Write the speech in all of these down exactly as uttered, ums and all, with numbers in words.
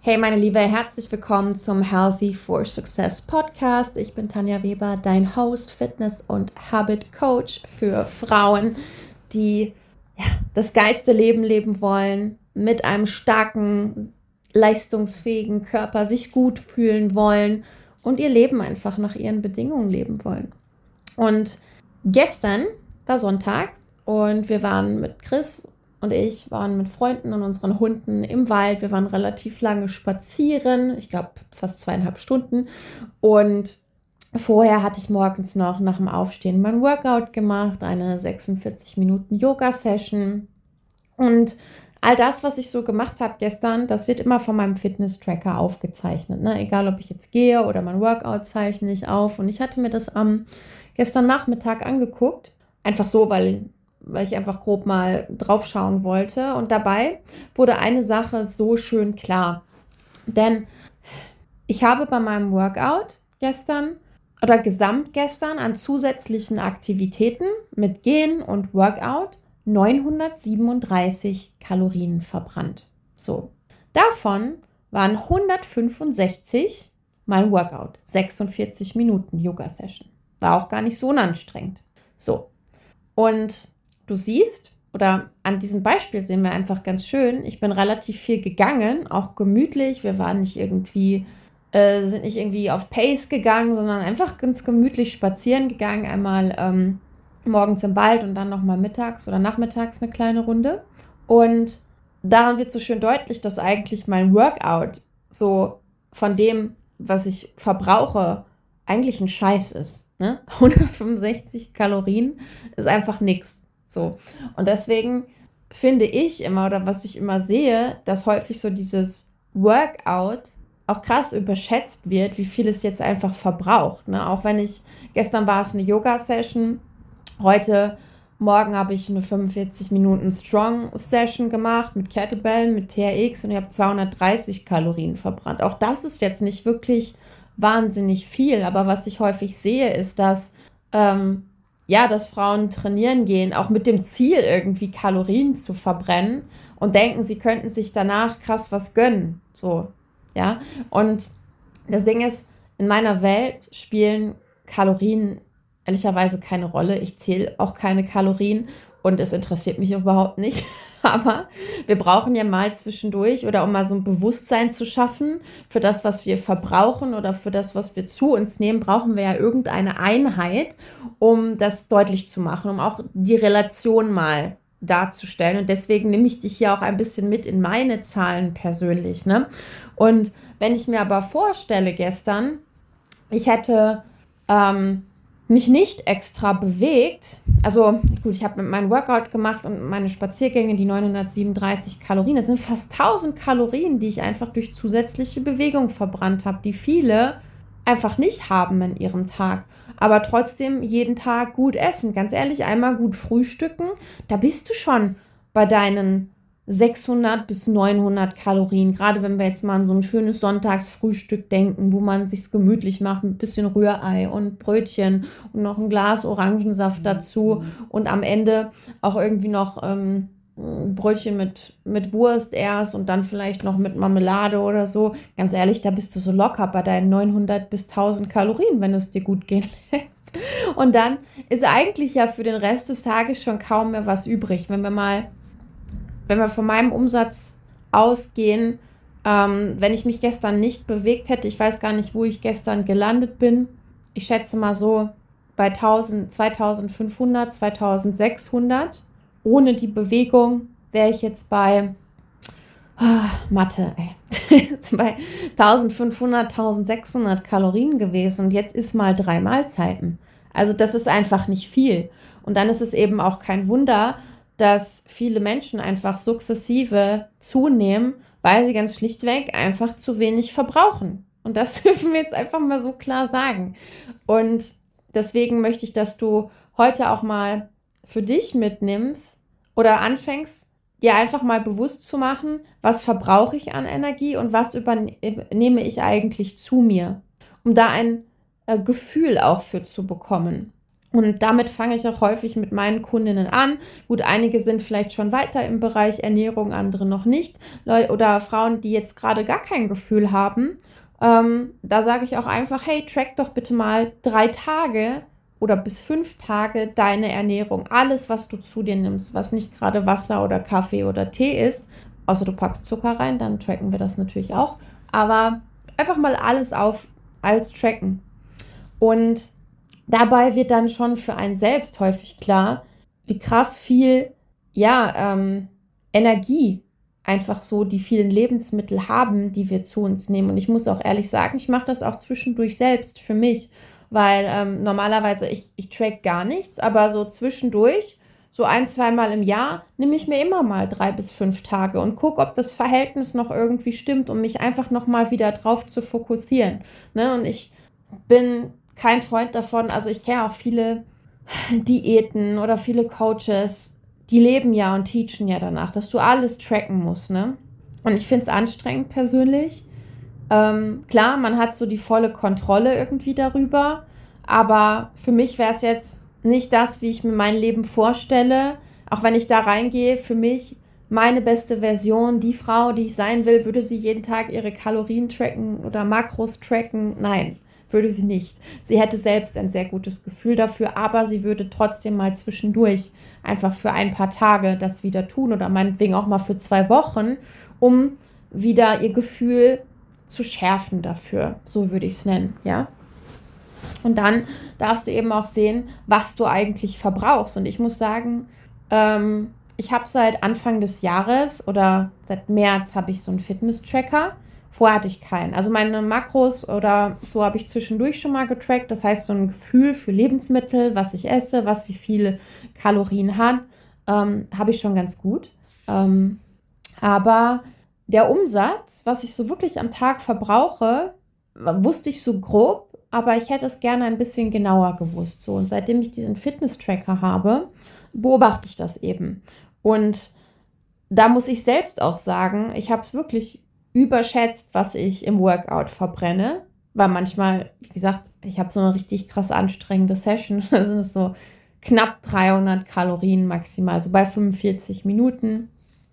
Hey meine Liebe, herzlich willkommen zum Healthy for Success Podcast. Ich bin Tanja Weber, dein Host, Fitness- und Habit Coach für Frauen, die ja, das geilste Leben leben wollen, mit einem starken, leistungsfähigen Körper sich gut fühlen wollen und ihr Leben einfach nach ihren Bedingungen leben wollen. Und gestern war Sonntag und wir waren mit Chris und ich waren mit Freunden und unseren Hunden im Wald. Wir waren relativ lange spazieren, ich glaube fast zweieinhalb Stunden. Und vorher hatte ich morgens noch nach dem Aufstehen mein Workout gemacht, eine sechsundvierzig Minuten Yoga-Session. Und all das, was ich so gemacht habe gestern, das wird immer von meinem Fitness-Tracker aufgezeichnet. Ne? Egal, ob ich jetzt gehe oder mein Workout zeichne ich auf. Und ich hatte mir das am gestern Nachmittag angeguckt. Einfach so, weil... weil ich einfach grob mal drauf schauen wollte. Und dabei wurde eine Sache so schön klar. Denn ich habe bei meinem Workout gestern oder gesamt gestern an zusätzlichen Aktivitäten mit Gehen und Workout neunhundertsiebenunddreißig Kalorien verbrannt. So, davon waren hundertfünfundsechzig mein Workout, sechsundvierzig Minuten Yoga-Session. War auch gar nicht so unanstrengend. So, und du siehst, oder an diesem Beispiel sehen wir einfach ganz schön, ich bin relativ viel gegangen, auch gemütlich. Wir waren nicht irgendwie, äh, sind nicht irgendwie auf Pace gegangen, sondern einfach ganz gemütlich spazieren gegangen. Einmal ähm, morgens im Wald und dann nochmal mittags oder nachmittags eine kleine Runde. Und daran wird so schön deutlich, dass eigentlich mein Workout so von dem, was ich verbrauche, eigentlich ein Scheiß ist. Ne? hundertfünfundsechzig Kalorien ist einfach nichts. So. Und deswegen finde ich immer, oder was ich immer sehe, dass häufig so dieses Workout auch krass überschätzt wird, wie viel es jetzt einfach verbraucht. Ne? Auch wenn ich, gestern war es eine Yoga-Session, heute Morgen habe ich eine fünfundvierzig Minuten Strong-Session gemacht mit Kettlebell, mit T R X und ich habe zweihundertdreißig Kalorien verbrannt. Auch das ist jetzt nicht wirklich wahnsinnig viel, aber was ich häufig sehe, ist, dass ähm, ja, dass Frauen trainieren gehen, auch mit dem Ziel, irgendwie Kalorien zu verbrennen und denken, sie könnten sich danach krass was gönnen. So, ja. Und das Ding ist, in meiner Welt spielen Kalorien ehrlicherweise keine Rolle. Ich zähle auch keine Kalorien und es interessiert mich überhaupt nicht. Aber wir brauchen ja mal zwischendurch oder um mal so ein Bewusstsein zu schaffen für das, was wir verbrauchen oder für das, was wir zu uns nehmen, brauchen wir ja irgendeine Einheit, um das deutlich zu machen, um auch die Relation mal darzustellen. Und deswegen nehme ich dich hier auch ein bisschen mit in meine Zahlen persönlich. Ne? Und wenn ich mir aber vorstelle gestern, ich hätte ähm, mich nicht extra bewegt, also gut, ich habe meinen Workout gemacht und meine Spaziergänge, die neunhundertsiebenunddreißig Kalorien, das sind fast tausend Kalorien, die ich einfach durch zusätzliche Bewegung verbrannt habe, die viele einfach nicht haben in ihrem Tag, aber trotzdem jeden Tag gut essen. Ganz ehrlich, einmal gut frühstücken, da bist du schon bei deinen sechshundert bis neunhundert Kalorien, gerade wenn wir jetzt mal an so ein schönes Sonntagsfrühstück denken, wo man sich gemütlich macht mit ein bisschen Rührei und Brötchen und noch ein Glas Orangensaft dazu und am Ende auch irgendwie noch ähm, ein Brötchen mit, mit Wurst erst und dann vielleicht noch mit Marmelade oder so. Ganz ehrlich, da bist du so locker bei deinen neunhundert bis tausend Kalorien, wenn es dir gut gehen lässt. Und dann ist eigentlich ja für den Rest des Tages schon kaum mehr was übrig, wenn wir mal Wenn wir von meinem Umsatz ausgehen, ähm, wenn ich mich gestern nicht bewegt hätte, ich weiß gar nicht, wo ich gestern gelandet bin. Ich schätze mal so bei zweitausendfünfhundert, zweitausendsechshundert. Ohne die Bewegung wäre ich jetzt bei ah, Mathe, ey. bei eintausendfünfhundert, eintausendsechshundert Kalorien gewesen. Und jetzt ist mal drei Mahlzeiten. Also das ist einfach nicht viel. Und dann ist es eben auch kein Wunder, dass viele Menschen einfach sukzessive zunehmen, weil sie ganz schlichtweg einfach zu wenig verbrauchen. Und das dürfen wir jetzt einfach mal so klar sagen. Und deswegen möchte ich, dass du heute auch mal für dich mitnimmst oder anfängst, dir einfach mal bewusst zu machen, was verbrauche ich an Energie und was übernehme ich eigentlich zu mir, um da ein äh, Gefühl auch für zu bekommen. Und damit fange ich auch häufig mit meinen Kundinnen an. Gut, einige sind vielleicht schon weiter im Bereich Ernährung, andere noch nicht. Oder Frauen, die jetzt gerade gar kein Gefühl haben. Ähm, da sage ich auch einfach, hey, track doch bitte mal drei Tage oder bis fünf Tage deine Ernährung. Alles, was du zu dir nimmst, was nicht gerade Wasser oder Kaffee oder Tee ist. Außer du packst Zucker rein, dann tracken wir das natürlich auch. Aber einfach mal alles auf als tracken. Und dabei wird dann schon für einen selbst häufig klar, wie krass viel, ja, ähm, Energie einfach so die vielen Lebensmittel haben, die wir zu uns nehmen. Und ich muss auch ehrlich sagen, ich mache das auch zwischendurch selbst für mich, weil ähm, normalerweise ich, ich track gar nichts, aber so zwischendurch, so ein, zweimal im Jahr, nehme ich mir immer mal drei bis fünf Tage und gucke, ob das Verhältnis noch irgendwie stimmt, um mich einfach nochmal wieder drauf zu fokussieren. Ne? Und ich bin kein Freund davon, also ich kenne auch viele Diäten oder viele Coaches, die leben ja und teachen ja danach, dass du alles tracken musst, ne? Und ich finde es anstrengend persönlich. Ähm, klar, man hat so die volle Kontrolle irgendwie darüber, aber für mich wäre es jetzt nicht das, wie ich mir mein Leben vorstelle. Auch wenn ich da reingehe, für mich meine beste Version, die Frau, die ich sein will, würde sie jeden Tag ihre Kalorien tracken oder Makros tracken? Nein, würde sie nicht. Sie hätte selbst ein sehr gutes Gefühl dafür, aber sie würde trotzdem mal zwischendurch einfach für ein paar Tage das wieder tun oder meinetwegen auch mal für zwei Wochen, um wieder ihr Gefühl zu schärfen dafür. So würde ich es nennen, ja. Und dann darfst du eben auch sehen, was du eigentlich verbrauchst. Und ich muss sagen, ähm, ich habe seit Anfang des Jahres oder seit März habe ich so einen Fitness-Tracker. Vorher hatte ich keinen. Also meine Makros oder so habe ich zwischendurch schon mal getrackt. Das heißt, so ein Gefühl für Lebensmittel, was ich esse, was wie viele Kalorien hat, ähm, habe ich schon ganz gut. Ähm, aber der Umsatz, was ich so wirklich am Tag verbrauche, wusste ich so grob, aber ich hätte es gerne ein bisschen genauer gewusst. So, und seitdem ich diesen Fitness-Tracker habe, beobachte ich das eben. Und da muss ich selbst auch sagen, ich habe es wirklich überschätzt, was ich im Workout verbrenne, weil manchmal, wie gesagt, ich habe so eine richtig krass anstrengende Session, das ist so knapp dreihundert Kalorien maximal, so bei fünfundvierzig Minuten.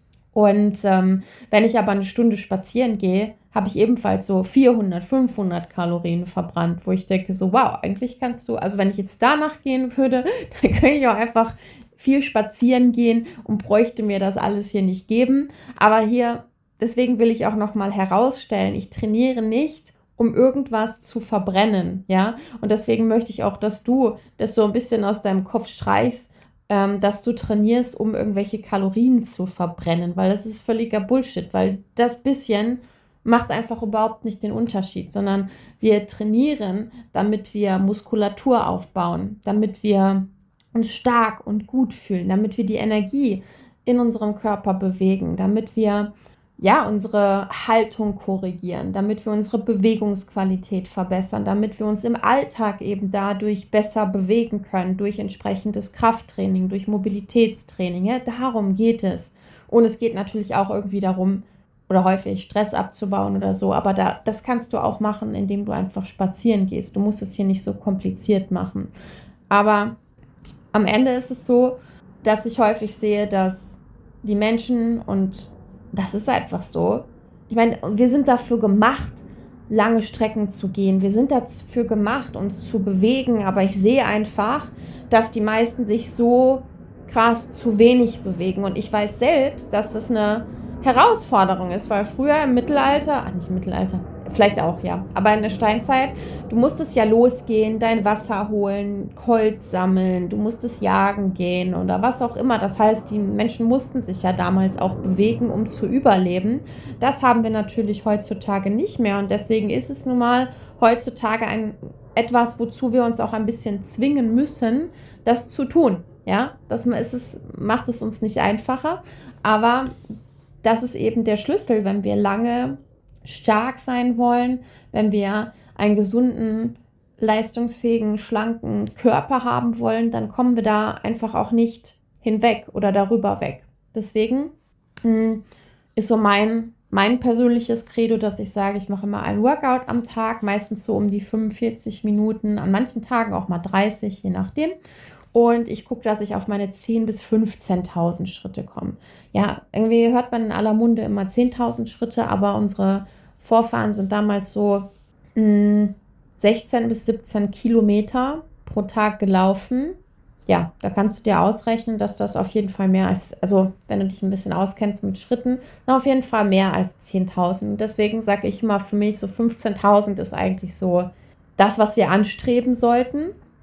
Und ähm, wenn ich aber eine Stunde spazieren gehe, habe ich ebenfalls so vierhundert, fünfhundert Kalorien verbrannt, wo ich denke so, wow, eigentlich kannst du, also wenn ich jetzt danach gehen würde, dann könnte ich auch einfach viel spazieren gehen und bräuchte mir das alles hier nicht geben. Aber hier, deswegen will ich auch nochmal herausstellen, ich trainiere nicht, um irgendwas zu verbrennen, ja. Und deswegen möchte ich auch, dass du das so ein bisschen aus deinem Kopf streichst, ähm, dass du trainierst, um irgendwelche Kalorien zu verbrennen, weil das ist völliger Bullshit, weil das bisschen macht einfach überhaupt nicht den Unterschied, sondern wir trainieren, damit wir Muskulatur aufbauen, damit wir uns stark und gut fühlen, damit wir die Energie in unserem Körper bewegen, damit wir ja unsere Haltung korrigieren, damit wir unsere Bewegungsqualität verbessern, damit wir uns im Alltag eben dadurch besser bewegen können, durch entsprechendes Krafttraining, durch Mobilitätstraining. Ja, darum geht es. Und es geht natürlich auch irgendwie darum, oder häufig Stress abzubauen oder so, aber da, das kannst du auch machen, indem du einfach spazieren gehst. Du musst es hier nicht so kompliziert machen. Aber am Ende ist es so, dass ich häufig sehe, dass die Menschen, und das ist einfach so, ich meine, wir sind dafür gemacht, lange Strecken zu gehen. Wir sind dafür gemacht, uns zu bewegen, aber ich sehe einfach, dass die meisten sich so krass zu wenig bewegen. Und ich weiß selbst, dass das eine Herausforderung ist, weil früher im Mittelalter, ach nicht im Mittelalter, vielleicht auch, ja, aber in der Steinzeit, du musstest ja losgehen, dein Wasser holen, Holz sammeln, du musstest jagen gehen oder was auch immer. Das heißt, die Menschen mussten sich ja damals auch bewegen, um zu überleben. Das haben wir natürlich heutzutage nicht mehr und deswegen ist es nun mal heutzutage ein, etwas, wozu wir uns auch ein bisschen zwingen müssen, das zu tun. Ja, das ist es, macht es uns nicht einfacher, aber das ist eben der Schlüssel, wenn wir lange stark sein wollen, wenn wir einen gesunden, leistungsfähigen, schlanken Körper haben wollen, dann kommen wir da einfach auch nicht hinweg oder darüber weg. Deswegen mh, ist so mein mein persönliches Credo, dass ich sage, ich mache immer ein Workout am Tag, meistens so um die fünfundvierzig Minuten, an manchen Tagen auch mal dreißig, je nachdem. Und ich gucke, dass ich auf meine zehntausend bis fünfzehntausend Schritte komme. Ja, irgendwie hört man in aller Munde immer zehntausend Schritte, aber unsere Vorfahren sind damals so mh, sechzehn bis siebzehn Kilometer pro Tag gelaufen. Ja, da kannst du dir ausrechnen, dass das auf jeden Fall mehr als, also wenn du dich ein bisschen auskennst mit Schritten, auf jeden Fall mehr als zehntausend. Und deswegen sage ich immer für mich, so fünfzehntausend ist eigentlich so das, was wir anstreben sollten.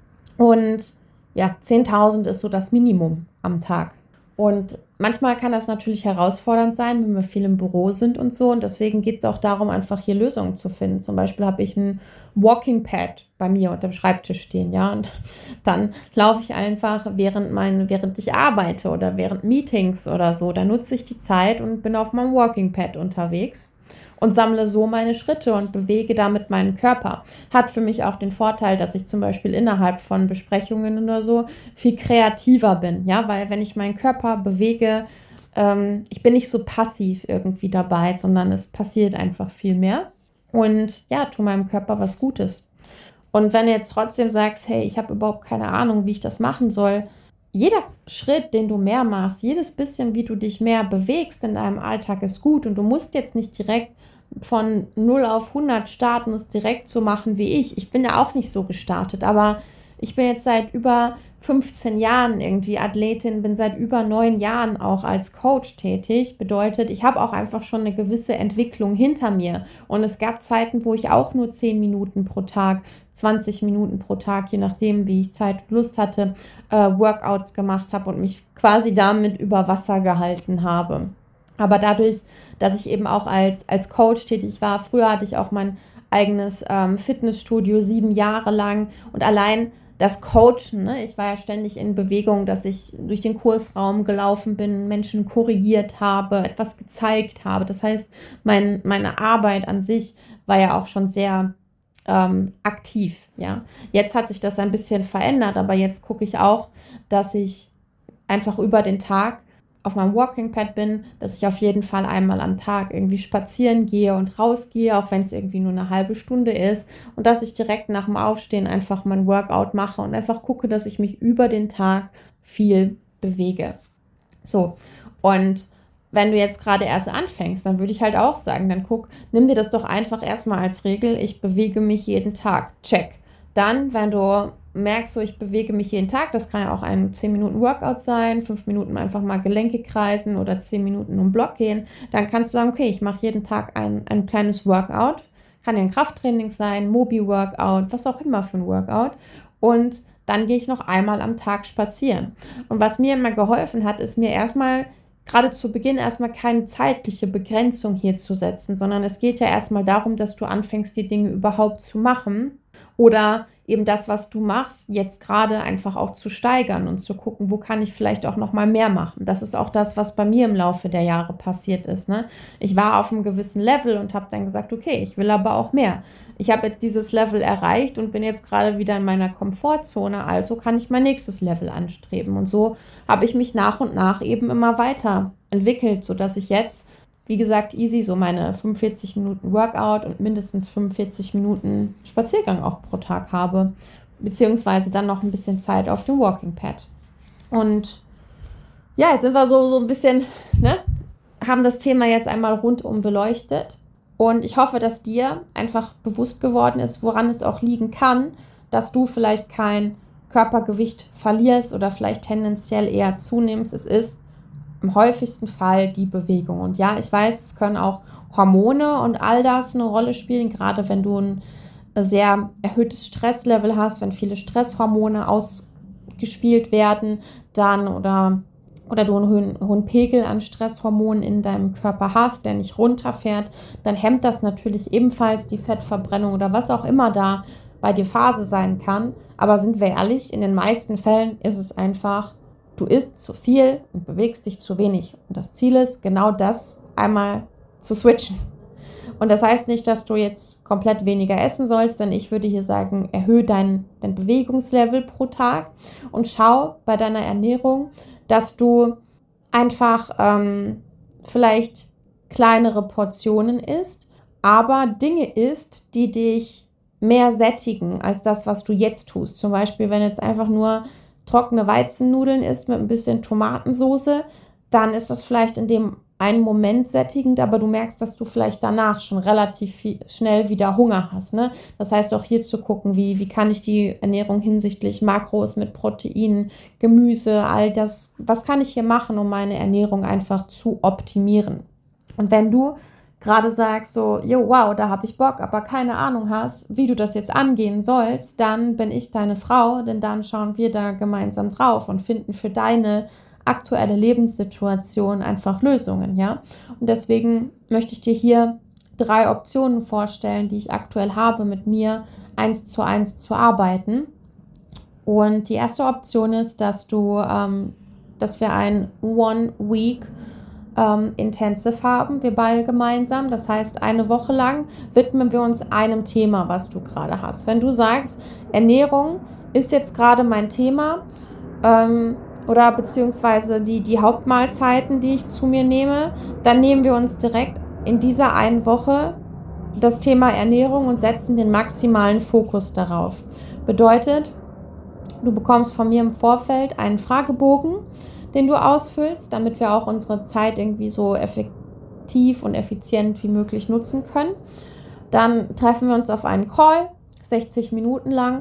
Und ja, zehntausend ist so das Minimum am Tag. Und manchmal kann das natürlich herausfordernd sein, wenn wir viel im Büro sind und so. Und deswegen geht es auch darum, einfach hier Lösungen zu finden. Zum Beispiel habe ich ein Walking Pad bei mir unter dem Schreibtisch stehen, ja. Und dann laufe ich einfach, während, mein, während ich arbeite oder während Meetings oder so. Da nutze ich die Zeit und bin auf meinem Walking Pad unterwegs und sammle so meine Schritte und bewege damit meinen Körper. Hat für mich auch den Vorteil, dass ich zum Beispiel innerhalb von Besprechungen oder so viel kreativer bin, ja, weil wenn ich meinen Körper bewege, ähm, ich bin nicht so passiv irgendwie dabei, sondern es passiert einfach viel mehr und ja, tu meinem Körper was Gutes. Und wenn du jetzt trotzdem sagst, hey, ich habe überhaupt keine Ahnung, wie ich das machen soll, jeder Schritt, den du mehr machst, jedes bisschen, wie du dich mehr bewegst in deinem Alltag, ist gut. Und du musst jetzt nicht direkt von null auf hundert starten, es direkt so machen wie ich. Ich bin ja auch nicht so gestartet, aber ich bin jetzt seit über fünfzehn Jahren irgendwie Athletin, bin seit über neun Jahren auch als Coach tätig. Bedeutet, ich habe auch einfach schon eine gewisse Entwicklung hinter mir. Und es gab Zeiten, wo ich auch nur zehn Minuten pro Tag, zwanzig Minuten pro Tag, je nachdem, wie ich Zeit und Lust hatte, äh, Workouts gemacht habe und mich quasi damit über Wasser gehalten habe. Aber dadurch, dass ich eben auch als, als Coach tätig war, früher hatte ich auch mein eigenes ähm, Fitnessstudio sieben Jahre lang und allein das Coachen, ne? Ich war ja ständig in Bewegung, dass ich durch den Kursraum gelaufen bin, Menschen korrigiert habe, etwas gezeigt habe. Das heißt, mein, meine Arbeit an sich war ja auch schon sehr ähm, aktiv. Ja? Jetzt hat sich das ein bisschen verändert, aber jetzt gucke ich auch, dass ich einfach über den Tag auf meinem Walking Pad bin, dass ich auf jeden Fall einmal am Tag irgendwie spazieren gehe und rausgehe, auch wenn es irgendwie nur eine halbe Stunde ist und dass ich direkt nach dem Aufstehen einfach mein Workout mache und einfach gucke, dass ich mich über den Tag viel bewege. So, und wenn du jetzt gerade erst anfängst, dann würde ich halt auch sagen, dann guck, nimm dir das doch einfach erstmal als Regel, ich bewege mich jeden Tag, check. Dann, wenn du merkst, so ich bewege mich jeden Tag, das kann ja auch ein zehn Minuten Workout sein, fünf Minuten einfach mal Gelenke kreisen oder zehn Minuten um Block gehen, dann kannst du sagen, okay, ich mache jeden Tag ein, ein kleines Workout, kann ja ein Krafttraining sein, Mobi-Workout, was auch immer für ein Workout und dann gehe ich noch einmal am Tag spazieren. Und was mir immer geholfen hat, ist mir erstmal gerade zu Beginn erstmal keine zeitliche Begrenzung hier zu setzen, sondern es geht ja erstmal darum, dass du anfängst, die Dinge überhaupt zu machen oder eben das, was du machst, jetzt gerade einfach auch zu steigern und zu gucken, wo kann ich vielleicht auch noch mal mehr machen. Das ist auch das, was bei mir im Laufe der Jahre passiert ist. Ne? Ich war auf einem gewissen Level und habe dann gesagt, okay, ich will aber auch mehr. Ich habe jetzt dieses Level erreicht und bin jetzt gerade wieder in meiner Komfortzone, also kann ich mein nächstes Level anstreben. Und so habe ich mich nach und nach eben immer weiter entwickelt, sodass ich jetzt, wie gesagt, easy so meine fünfundvierzig Minuten Workout und mindestens fünfundvierzig Minuten Spaziergang auch pro Tag habe, beziehungsweise dann noch ein bisschen Zeit auf dem Walking Pad. Und ja, jetzt sind wir so, so ein bisschen, ne, haben das Thema jetzt einmal rundum beleuchtet. Und ich hoffe, dass dir einfach bewusst geworden ist, woran es auch liegen kann, dass du vielleicht kein Körpergewicht verlierst oder vielleicht tendenziell eher zunimmst. Es ist im häufigsten Fall die Bewegung. Und ja, ich weiß, es können auch Hormone und all das eine Rolle spielen, gerade wenn du ein sehr erhöhtes Stresslevel hast, wenn viele Stresshormone ausgespielt werden, dann oder, oder du einen hohen, hohen Pegel an Stresshormonen in deinem Körper hast, der nicht runterfährt, dann hemmt das natürlich ebenfalls die Fettverbrennung oder was auch immer da bei dir Phase sein kann. Aber sind wir ehrlich, in den meisten Fällen ist es einfach, du isst zu viel und bewegst dich zu wenig. Und das Ziel ist, genau das einmal zu switchen. Und das heißt nicht, dass du jetzt komplett weniger essen sollst, denn ich würde hier sagen, erhöhe dein, dein Bewegungslevel pro Tag und schau bei deiner Ernährung, dass du einfach ähm, vielleicht kleinere Portionen isst, aber Dinge isst, die dich mehr sättigen als das, was du jetzt tust. Zum Beispiel, wenn jetzt einfach nur trockene Weizennudeln isst mit ein bisschen Tomatensoße, dann ist das vielleicht in dem einen Moment sättigend, aber du merkst, dass du vielleicht danach schon relativ viel, schnell wieder Hunger hast. Ne? Das heißt auch hier zu gucken, wie, wie kann ich die Ernährung hinsichtlich Makros mit Proteinen, Gemüse, all das, was kann ich hier machen, um meine Ernährung einfach zu optimieren. Und wenn du gerade sagst so, jo, wow, da habe ich Bock, aber keine Ahnung hast, wie du das jetzt angehen sollst, dann bin ich deine Frau, denn dann schauen wir da gemeinsam drauf und finden für deine aktuelle Lebenssituation einfach Lösungen, ja. Und deswegen möchte ich dir hier drei Optionen vorstellen, die ich aktuell habe, mit mir eins zu eins zu arbeiten. Und die erste Option ist, dass du, ähm, dass wir ein One-Week ähm, Intensive haben, wir beide gemeinsam. Das heißt, eine Woche lang widmen wir uns einem Thema, was du gerade hast. Wenn du sagst, Ernährung ist jetzt gerade mein Thema, ähm, oder beziehungsweise die, die Hauptmahlzeiten, die ich zu mir nehme, dann nehmen wir uns direkt in dieser einen Woche das Thema Ernährung und setzen den maximalen Fokus darauf. Bedeutet, du bekommst von mir im Vorfeld einen Fragebogen, den du ausfüllst, damit wir auch unsere Zeit irgendwie so effektiv und effizient wie möglich nutzen können. Dann treffen wir uns auf einen Call, sechzig Minuten lang,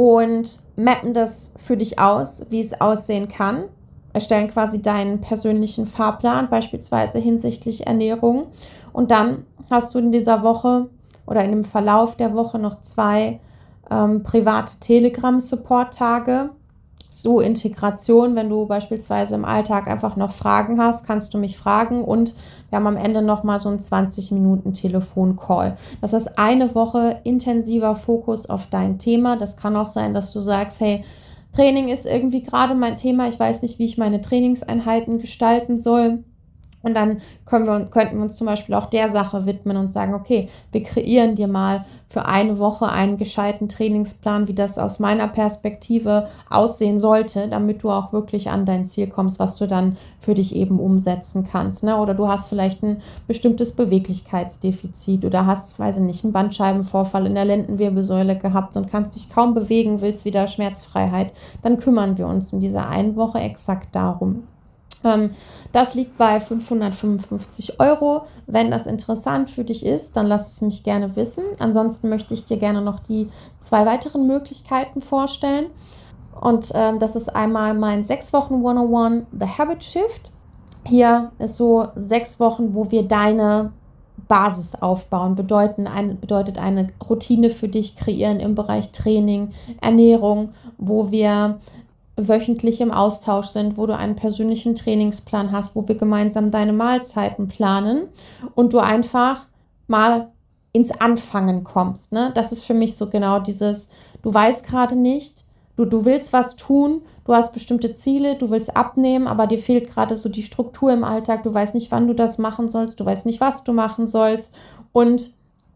und mappen das für dich aus, wie es aussehen kann. Erstellen quasi deinen persönlichen Fahrplan, beispielsweise hinsichtlich Ernährung. Und dann hast du in dieser Woche oder in dem Verlauf der Woche noch zwei ähm, private Telegram-Support-Tage zur Integration. Wenn du beispielsweise im Alltag einfach noch Fragen hast, kannst du mich fragen, und wir haben am Ende nochmal so einen zwanzig Minuten Telefon-Call. Das ist eine Woche intensiver Fokus auf dein Thema. Das kann auch sein, dass du sagst, hey, Training ist irgendwie gerade mein Thema, ich weiß nicht, wie ich meine Trainingseinheiten gestalten soll. Und dann können wir, könnten wir uns zum Beispiel auch der Sache widmen und sagen, okay, wir kreieren dir mal für eine Woche einen gescheiten Trainingsplan, wie das aus meiner Perspektive aussehen sollte, damit du auch wirklich an dein Ziel kommst, was du dann für dich eben umsetzen kannst. Ne? Oder du hast vielleicht ein bestimmtes Beweglichkeitsdefizit oder hast, weiß ich nicht, einen Bandscheibenvorfall in der Lendenwirbelsäule gehabt und kannst dich kaum bewegen, willst wieder Schmerzfreiheit. Dann kümmern wir uns in dieser einen Woche exakt darum. Das liegt bei fünfhundertfünfundfünfzig Euro. Wenn das interessant für dich ist, dann lass es mich gerne wissen. Ansonsten möchte ich dir gerne noch die zwei weiteren Möglichkeiten vorstellen. Und ähm, das ist einmal mein sechs Wochen hunderteins The Habit Shift. Hier ist so sechs Wochen, wo wir deine Basis aufbauen. Bedeuten eine, bedeutet eine Routine für dich kreieren im Bereich Training, Ernährung, wo wir wöchentlich im Austausch sind, wo du einen persönlichen Trainingsplan hast, wo wir gemeinsam deine Mahlzeiten planen und du einfach mal ins Anfangen kommst. Ne? Das ist für mich so genau dieses, du weißt gerade nicht, du, du willst was tun, du hast bestimmte Ziele, du willst abnehmen, aber dir fehlt gerade so die Struktur im Alltag, du weißt nicht, wann du das machen sollst, du weißt nicht, was du machen sollst, und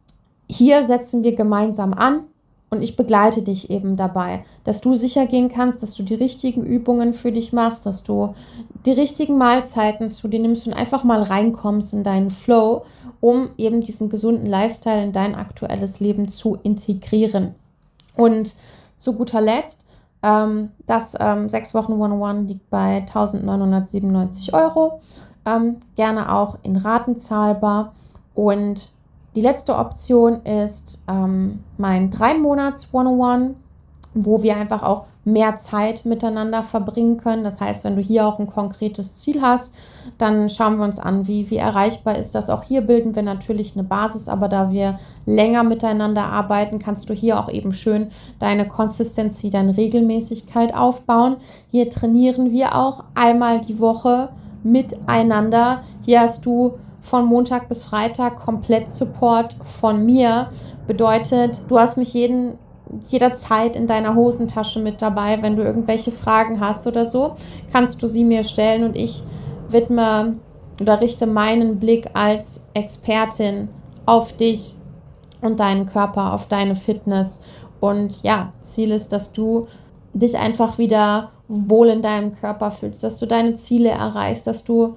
hier setzen wir gemeinsam an. Und ich begleite dich eben dabei, dass du sicher gehen kannst, dass du die richtigen Übungen für dich machst, dass du die richtigen Mahlzeiten zu dir nimmst und einfach mal reinkommst in deinen Flow, um eben diesen gesunden Lifestyle in dein aktuelles Leben zu integrieren. Und zu guter Letzt, ähm, das ähm, sechs Wochen hunderteins liegt bei eintausendneunhundertsiebenundneunzig Euro, ähm, gerne auch in Raten zahlbar. Und die letzte Option ist ähm, mein drei Monats hunderteins, wo wir einfach auch mehr Zeit miteinander verbringen können. Das heißt, wenn du hier auch ein konkretes Ziel hast, dann schauen wir uns an, wie, wie erreichbar ist das. Auch hier bilden wir natürlich eine Basis, aber da wir länger miteinander arbeiten, kannst du hier auch eben schön deine Consistency, deine Regelmäßigkeit aufbauen. Hier trainieren wir auch einmal die Woche miteinander. Hier hast du von Montag bis Freitag komplett Support von mir. Bedeutet, du hast mich jeden, jederzeit in deiner Hosentasche mit dabei. Wenn du irgendwelche Fragen hast oder so, kannst du sie mir stellen und ich widme oder richte meinen Blick als Expertin auf dich und deinen Körper, auf deine Fitness. Und ja, Ziel ist, dass du dich einfach wieder wohl in deinem Körper fühlst, dass du deine Ziele erreichst, dass du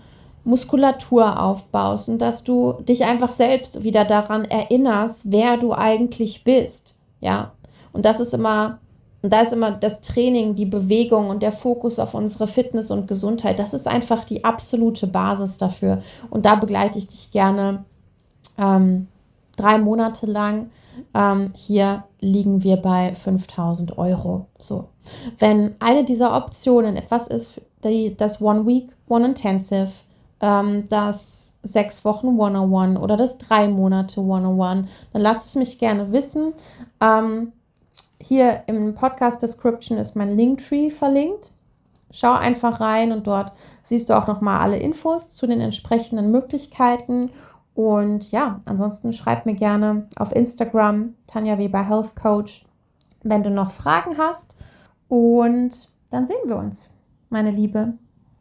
Muskulatur aufbaust und dass du dich einfach selbst wieder daran erinnerst, wer du eigentlich bist. Ja, und das ist immer, und da ist immer das Training, die Bewegung und der Fokus auf unsere Fitness und Gesundheit. Das ist einfach die absolute Basis dafür. Und da begleite ich dich gerne ähm, drei Monate lang. Ähm, hier liegen wir bei fünftausend Euro. So. Wenn eine dieser Optionen etwas ist, die, das One Week, One Intensive, ähm, das sechs Wochen one-on-one oder das drei Monate one-on-one, dann lass es mich gerne wissen. Ähm, hier im Podcast-Description ist mein Linktree verlinkt. Schau einfach rein und dort siehst du auch nochmal alle Infos zu den entsprechenden Möglichkeiten. Und ja, ansonsten schreib mir gerne auf Instagram Tanja Weber Health Coach, wenn du noch Fragen hast. Und dann sehen wir uns, meine Liebe.